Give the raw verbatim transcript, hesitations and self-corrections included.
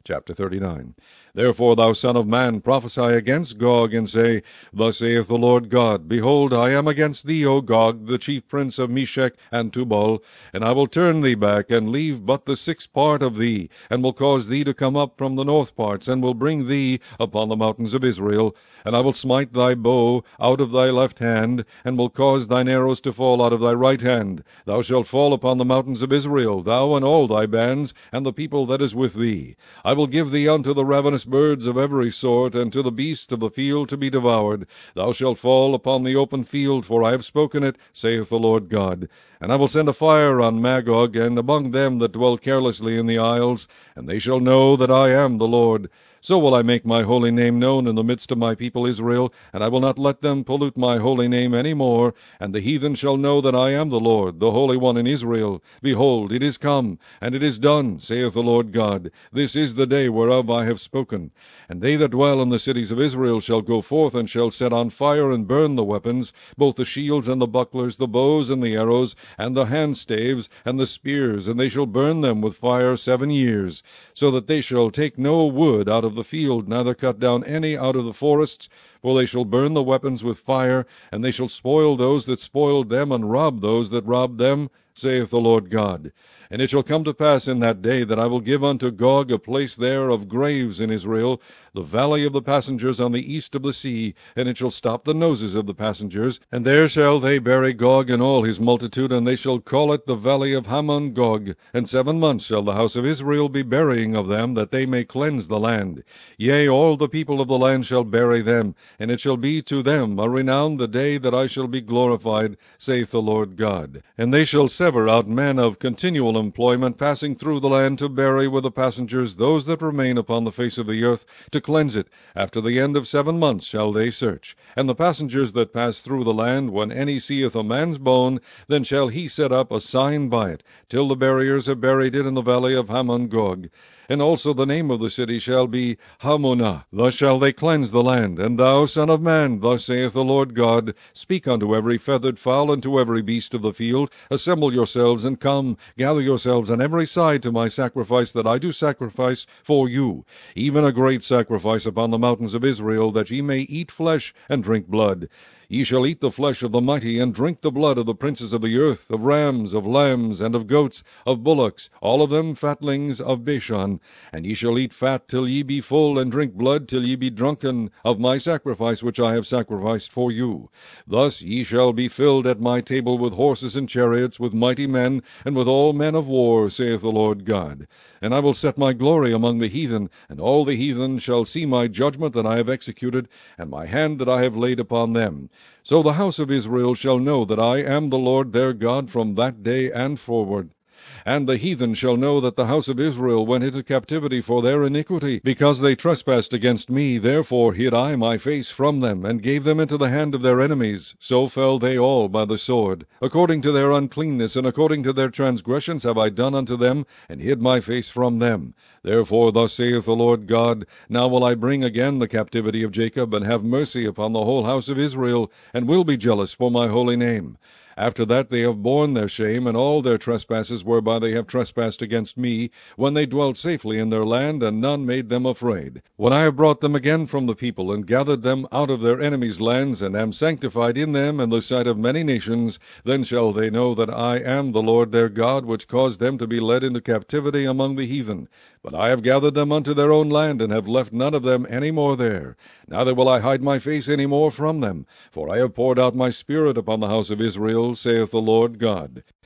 Chapter thirty-nine. Therefore, thou son of man, prophesy against Gog, and say, Thus saith the Lord God, Behold, I am against thee, O Gog, the chief prince of Meshech and Tubal, and I will turn thee back, and leave but the sixth part of thee, and will cause thee to come up from the north parts, and will bring thee upon the mountains of Israel. And I will smite thy bow out of thy left hand, and will cause thine arrows to fall out of thy right hand. Thou shalt fall upon the mountains of Israel, thou and all thy bands, and the people that is with thee. I will give thee unto the ravenous birds of every sort, and to the beasts of the field to be devoured. Thou shalt fall upon the open field, for I have spoken it, saith the Lord God. And I will send a fire on Magog, and among them that dwell carelessly in the isles, and they shall know that I am the Lord. So will I make my holy name known in the midst of my people Israel, and I will not let them pollute my holy name any more. And the heathen shall know that I am the Lord, the Holy One in Israel. Behold, it is come, and it is done, saith the Lord God. This is the day whereof I have spoken. And they that dwell in the cities of Israel shall go forth, and shall set on fire and burn the weapons, both the shields and the bucklers, the bows and the arrows, and the handstaves and the spears, and they shall burn them with fire seven years, so that they shall take no wood out of the field, neither cut down any out of the forests. For they shall burn the weapons with fire, and they shall spoil those that spoiled them, and rob those that robbed them, saith the Lord God. And it shall come to pass in that day that I will give unto Gog a place there of graves in Israel, the valley of the passengers on the east of the sea, and it shall stop the noses of the passengers. And there shall they bury Gog and all his multitude, and they shall call it the valley of Hamon Gog. And seven months shall the house of Israel be burying of them, that they may cleanse the land. Yea, all the people of the land shall bury them, and it shall be to them a renown the day that I shall be glorified, saith the Lord God. And they shall sever out men of continual employment, passing through the land, to bury with the passengers those that remain upon the face of the earth, to cleanse it. After the end of seven months shall they search. And the passengers that pass through the land, when any seeth a man's bone, then shall he set up a sign by it, till the buriers have buried it in the valley of Hamon Gog. And also the name of the city shall be Hamonah. Thus shall they cleanse the land. And thou, son of man, thus saith the Lord God, Speak unto every feathered fowl, and to every beast of the field, Assemble yourselves, and come, gather yourselves on every side to my sacrifice that I do sacrifice for you, even a great sacrifice upon the mountains of Israel, that ye may eat flesh and drink blood. Ye shall eat the flesh of the mighty, and drink the blood of the princes of the earth, of rams, of lambs, and of goats, of bullocks, all of them fatlings of Bashan. And ye shall eat fat till ye be full, and drink blood till ye be drunken of my sacrifice which I have sacrificed for you. Thus ye shall be filled at my table with horses and chariots, with mighty men, and with all men of war, saith the Lord God. And I will set my glory among the heathen, and all the heathen shall see my judgment that I have executed, and my hand that I have laid upon them. So the house of Israel shall know that I am the Lord their God from that day and forward. And the heathen shall know that the house of Israel went into captivity for their iniquity, because they trespassed against me. Therefore hid I my face from them, and gave them into the hand of their enemies. So fell they all by the sword. According to their uncleanness and according to their transgressions have I done unto them, and hid my face from them. Therefore thus saith the Lord God, Now will I bring again the captivity of Jacob, and have mercy upon the whole house of Israel, and will be jealous for my holy name. After that they have borne their shame, and all their trespasses whereby they have trespassed against me, when they dwelt safely in their land, and none made them afraid. When I have brought them again from the people, and gathered them out of their enemies' lands, and am sanctified in them in the sight of many nations, then shall they know that I am the Lord their God, which caused them to be led into captivity among the heathen. But I have gathered them unto their own land, and have left none of them any more there. Neither will I hide my face any more from them, for I have poured out my spirit upon the house of Israel, saith the Lord God.